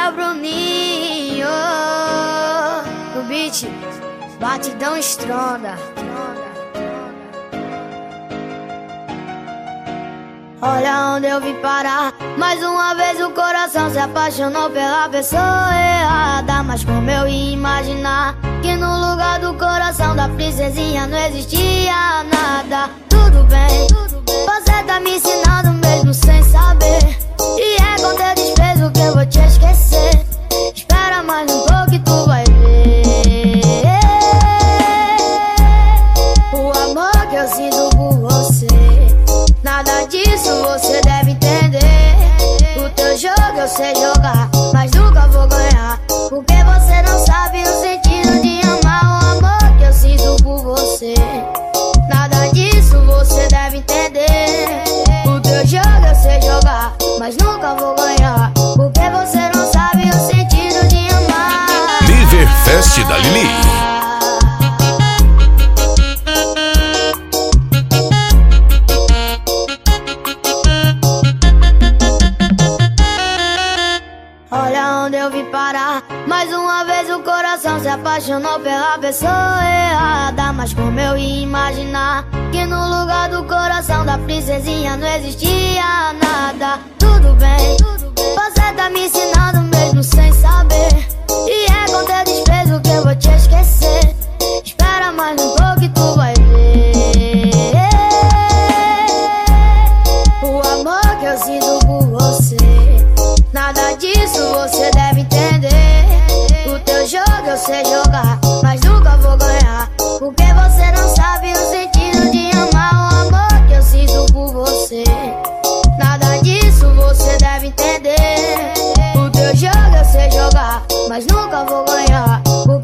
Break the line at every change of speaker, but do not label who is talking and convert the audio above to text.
o Bruninho. O beat, batidão estronda. Olha onde eu vim parar. Mais uma vez o coração se apaixonou pela pessoa errada. Mas como eu ia imaginar que no lugar do coração da princesinha não existia nada. Tudo bem, você tá me ensinando mesmo sem saber. E é com teu desprezo que eu vou te esquecer. Espera mais um pouco e tu vai ver o amor que eu sinto por você. Nada disso você deve entender. O teu jogo eu sei jogar, mas nunca vou ganhar, porque você não sabe o sentido de amar. O amor que eu sinto por você. Nada disso você deve entender. O teu jogo eu sei jogar, mas nunca vou ganhar, porque você não sabe o sentido de amar.
Liverfest da Lili.
Olha onde eu vim parar. Mais uma vez o coração se apaixonou pela pessoa errada. Mas como eu ia imaginar que no lugar do coração da princesinha não existia nada. Tudo bem, você tá me ensinando mesmo sem saber. E é com teu desprezo que eu vou te esquecer. Espera mais um pouco e tu vai ver o amor que eu sinto por você. Nada disso você deve entender. O teu jogo eu sei jogar, mas nunca vou ganhar, porque você não sabe o sentido de amar. O amor que eu sinto por você. Nada disso você deve entender. O teu jogo eu sei jogar, mas nunca vou ganhar, porque